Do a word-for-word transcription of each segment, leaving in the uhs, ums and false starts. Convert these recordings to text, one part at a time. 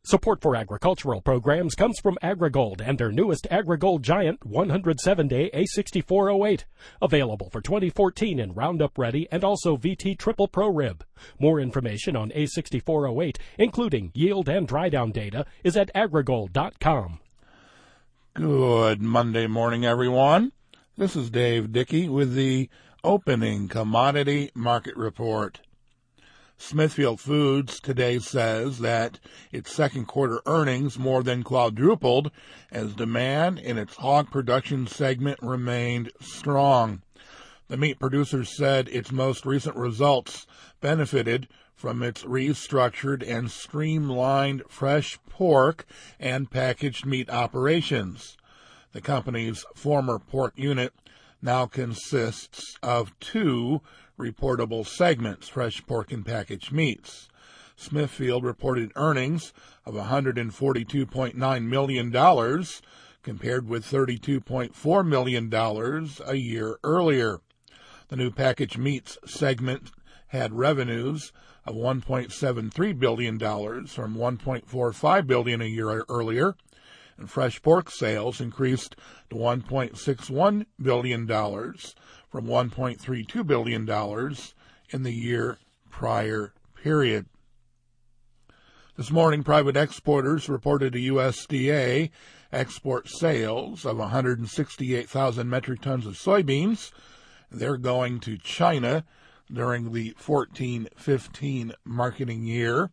Support for agricultural programs comes from AgriGold and their newest AgriGold Giant one hundred seven day A sixty-four oh eight. Available for twenty fourteen in Roundup Ready and also V T Triple Pro Rib. More information on A sixty-four oh eight, including yield and dry down data, is at agrigold dot com. Good Monday morning, everyone. This is Dave Dickey with the opening commodity market report. Smithfield Foods today says that its second quarter earnings more than quadrupled as demand in its hog production segment remained strong. The meat producers said its most recent results benefited from its restructured and streamlined fresh pork and packaged meat operations. The company's former pork unit now consists of two reportable segments, fresh pork and packaged meats. Smithfield reported earnings of one hundred forty-two point nine million dollars compared with thirty-two point four million dollars a year earlier. The new packaged meats segment had revenues of one point seven three billion dollars from one point four five billion dollars a year earlier, and fresh pork sales increased to one point six one billion dollars from one point three two billion dollars in the year prior period. This morning, private exporters reported to U S D A export sales of one hundred sixty-eight thousand metric tons of soybeans. They're going to China during the fourteen fifteen marketing year.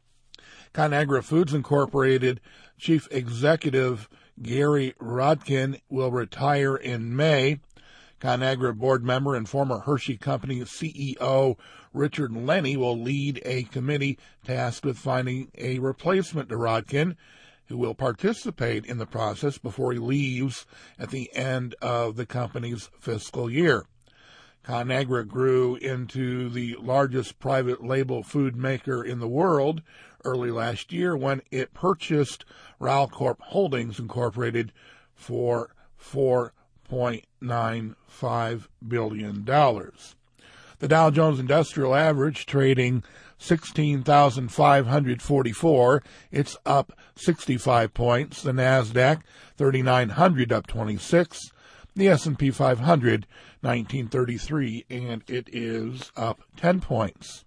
ConAgra Foods Incorporated Chief Executive Gary Rodkin will retire in May. ConAgra board member and former Hershey Company C E O Richard Lenny will lead a committee tasked with finding a replacement to Rodkin, who will participate in the process before he leaves at the end of the company's fiscal year. ConAgra grew into the largest private label food maker in the world early last year when it purchased Ralcorp Holdings Incorporated for four point nine five billion dollars. The Dow Jones Industrial Average trading sixteen thousand five hundred forty-four. It's up sixty-five points. The Nasdaq thirty-nine hundred up twenty-six. The S and P five hundred nineteen thirty-three, and it is up ten points.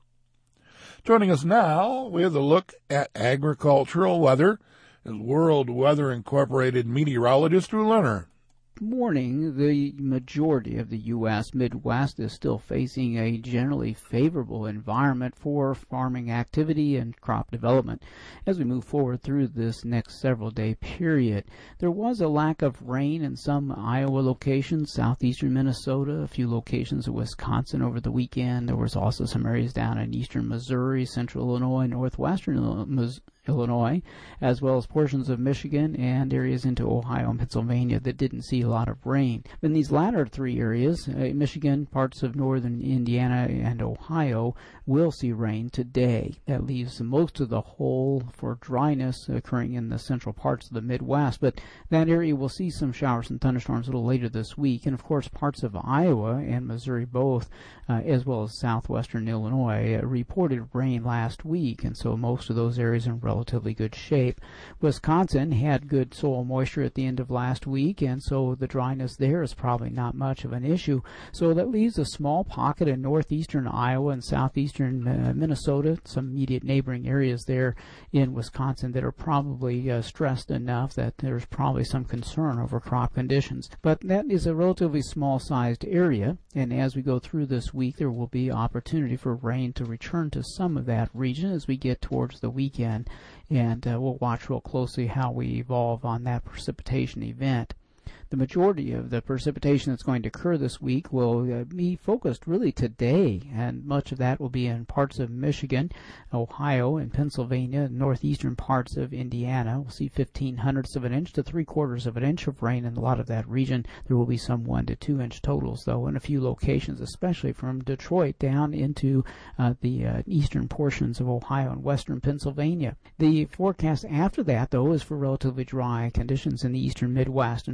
Joining us now with a look at agricultural weather is World Weather Incorporated meteorologist Drew Lerner. Morning. The majority of the U S Midwest is still facing a generally favorable environment for farming activity and crop development as we move forward through this next several day period. There was a lack of rain in some Iowa locations, southeastern Minnesota, a few locations of Wisconsin over the weekend. There was also some areas down in eastern Missouri, central Illinois, northwestern Missouri, Illinois, as well as portions of Michigan and areas into Ohio and Pennsylvania that didn't see a lot of rain. In these latter three areas, uh, Michigan, parts of northern Indiana, and Ohio will see rain today. That leaves most of the hole for dryness occurring in the central parts of the Midwest, but that area will see some showers and thunderstorms a little later this week, and of course parts of Iowa and Missouri both, uh, as well as southwestern Illinois, uh, reported rain last week, and so most of those areas are in relatively good shape. Wisconsin had good soil moisture at the end of last week, and so the dryness there is probably not much of an issue. So that leaves a small pocket in northeastern Iowa and southeastern uh, Minnesota, some immediate neighboring areas there in Wisconsin that are probably uh, stressed enough that there's probably some concern over crop conditions. But that is a relatively small-sized area, and as we go through this week, there will be opportunity for rain to return to some of that region as we get towards the weekend. And uh, we'll watch real closely how we evolve on that precipitation event. The majority of the precipitation that's going to occur this week will uh, be focused really today, and much of that will be in parts of Michigan, Ohio, and Pennsylvania, and northeastern parts of Indiana. We'll see fifteen hundredths of an inch to three quarters of an inch of rain in a lot of that region. There will be some one to two inch totals, though, in a few locations, especially from Detroit down into uh, the uh, eastern portions of Ohio and western Pennsylvania. The forecast after that, though, is for relatively dry conditions in the eastern Midwest. In fact, most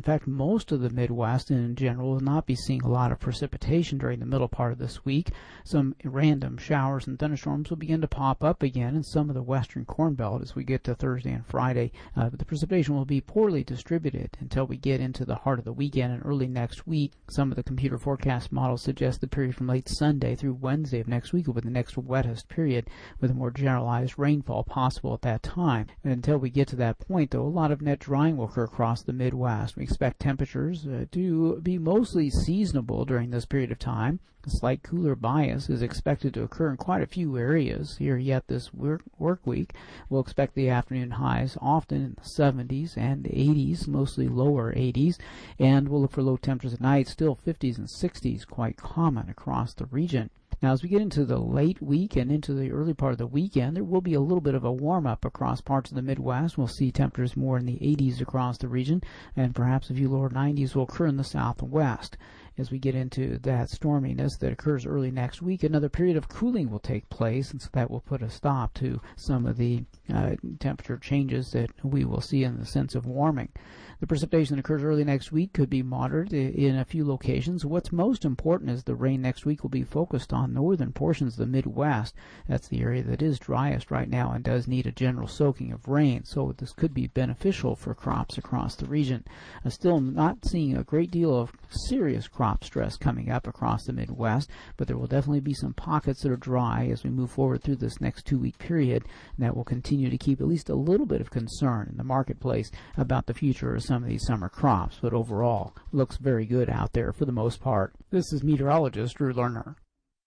most of the Midwest in general will not be seeing a lot of precipitation during the middle part of this week. Some random showers and thunderstorms will begin to pop up again in some of the western Corn Belt as we get to Thursday and Friday, uh, but the precipitation will be poorly distributed until we get into the heart of the weekend and early next week. Some of the computer forecast models suggest the period from late Sunday through Wednesday of next week will be the next wettest period, with a more generalized rainfall possible at that time. And until we get to that point, though, a lot of net drying will occur across the Midwest. We expect temperatures uh, to be mostly seasonable during this period of time. A slight cooler bias is expected to occur in quite a few areas here yet this work, work week. We'll expect the afternoon highs often in the seventies and eighties, mostly lower eighties, and we'll look for low temperatures at night, still fifties and sixties, quite common across the region. Now, as we get into the late week and into the early part of the weekend, there will be a little bit of a warm-up across parts of the Midwest. We'll see temperatures more in the eighties across the region, and perhaps a few lower nineties will occur in the southwest. As we get into that storminess that occurs early next week, another period of cooling will take place, and so that will put a stop to some of the uh, temperature changes that we will see in the sense of warming. The precipitation that occurs early next week could be moderate in a few locations. What's most important is the rain next week will be focused on northern portions of the Midwest. That's the area that is driest right now and does need a general soaking of rain, so this could be beneficial for crops across the region. I'm still not seeing a great deal of serious crop stress coming up across the Midwest, but there will definitely be some pockets that are dry as we move forward through this next two-week period, and that will continue to keep at least a little bit of concern in the marketplace about the future of some of these summer crops, but overall looks very good out there for the most part. This is meteorologist Drew Lerner.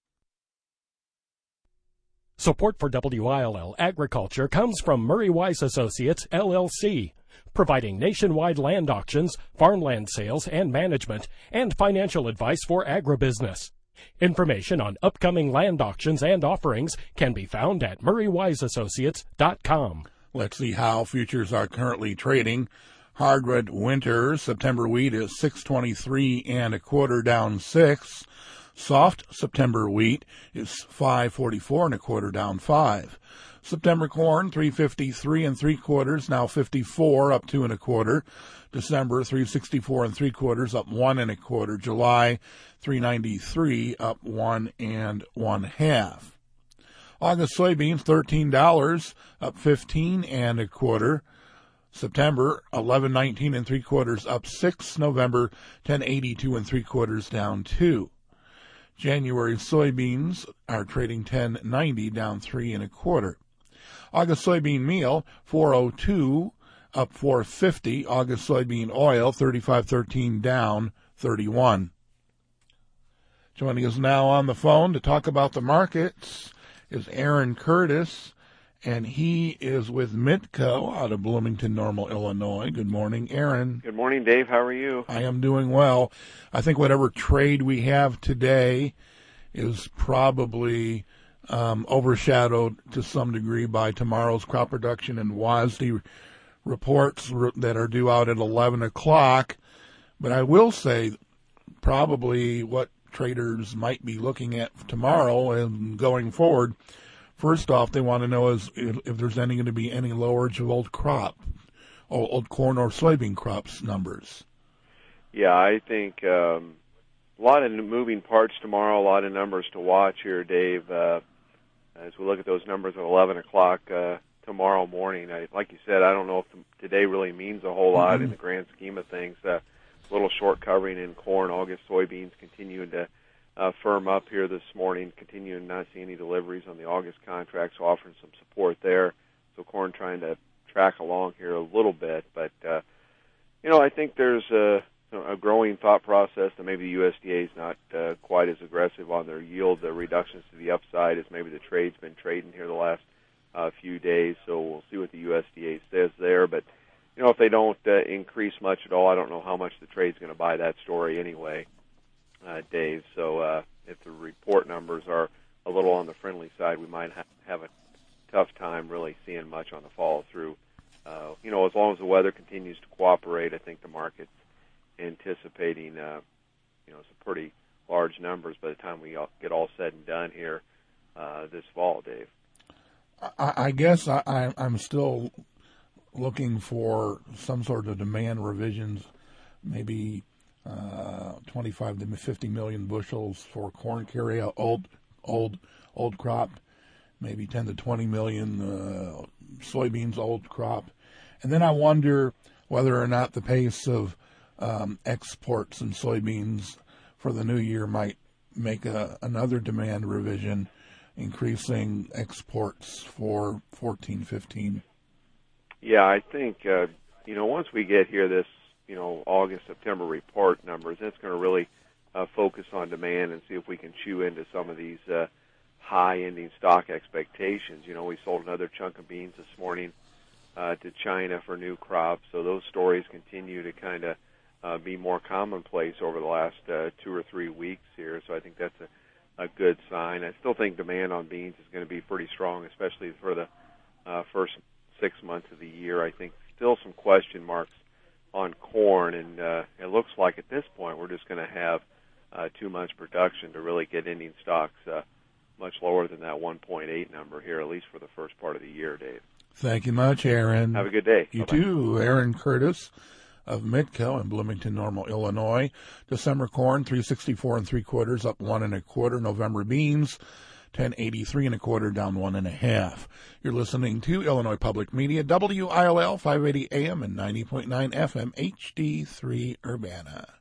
Support for W I L L Agriculture comes from Murray Wise Associates, L L C, providing nationwide land auctions, farmland sales and management, and financial advice for agribusiness. Information on upcoming land auctions and offerings can be found at murray wise associates dot com. Let's see how futures are currently trading. Hardwood winter September wheat is six twenty-three and a quarter, down six. Soft September wheat is five forty-four and a quarter, down five. September corn three fifty-three and three quarters, now fifty-four, up two and a quarter. December three sixty-four and three quarters, up one and a quarter. July three ninety-three, up one and one half. August soybeans thirteen dollars, up fifteen and a quarter. September eleven nineteen and three quarters, up six. November ten eighty-two and three quarters, down two. January soybeans are trading ten ninety, down three and a quarter. August soybean meal four oh two, up four fifty. August soybean oil thirty-five thirteen, down thirty-one. Joining us now on the phone to talk about the markets is Aaron Curtis, and he is with Mitco out of Bloomington Normal, Illinois. Good morning, Aaron. Good morning, Dave. How are you? I am doing well. I think whatever trade we have today is probably um, overshadowed to some degree by tomorrow's crop production and W A S D reports that are due out at eleven o'clock. But I will say probably what traders might be looking at tomorrow and going forward. First off, they want to know is if there's any going to be any lowerage of old crop, old corn or soybean crops numbers. Yeah, I think um, a lot of moving parts tomorrow, a lot of numbers to watch here, Dave. Uh, as we look at those numbers at eleven o'clock uh, tomorrow morning, I, like you said, I don't know if the, today really means a whole lot mm-hmm. in the grand scheme of things. Uh, a little short covering in corn, August soybeans continuing to Uh, firm up here this morning, continuing not see any deliveries on the August contracts, so offering some support there. So corn trying to track along here a little bit. But, uh, you know, I think there's a, a growing thought process that maybe the U S D A is not uh, quite as aggressive on their yield the reductions to the upside as maybe the trade's been trading here the last uh, few days. So we'll see what the U S D A says there. But, you know, if they don't uh, increase much at all, I don't know how much the trade's going to buy that story anyway. Uh, Dave, so uh, if the report numbers are a little on the friendly side, we might ha- have a tough time really seeing much on the follow through. Uh, you know, as long as the weather continues to cooperate, I think the market's anticipating, uh, you know, some pretty large numbers by the time we all get all said and done here uh, this fall, Dave. I, I guess I, I'm still looking for some sort of demand revisions maybe uh, twenty-five to fifty million bushels for corn carryout, old, old, old crop, maybe ten to twenty million uh, soybeans, old crop. And then I wonder whether or not the pace of um, exports in soybeans for the new year might make a, another demand revision, increasing exports for fourteen fifteen. Yeah, I think, uh, you know, once we get here this, you know, August, September report numbers, that's going to really uh, focus on demand and see if we can chew into some of these uh, high ending stock expectations. You know, we sold another chunk of beans this morning uh, to China for new crops, so those stories continue to kind of uh, be more commonplace over the last uh, two or three weeks here, so I think that's a, a good sign. I still think demand on beans is going to be pretty strong, especially for the uh, first six months of the year. I think still some question marks on corn, and uh, it looks like at this point we're just going to have uh, too much production to really get ending stocks uh, much lower than that one point eight number here, at least for the first part of the year, Dave. Thank you much, Aaron. Have a good day. You Bye-bye. too, Aaron Curtis of Midco in Bloomington Normal, Illinois. December corn, three sixty-four and three quarters, up one and a quarter. November beans, ten eighty-three and a quarter, down one and a half. You're listening to Illinois Public Media, W I L L five eighty A M and ninety point nine F M, H D three Urbana.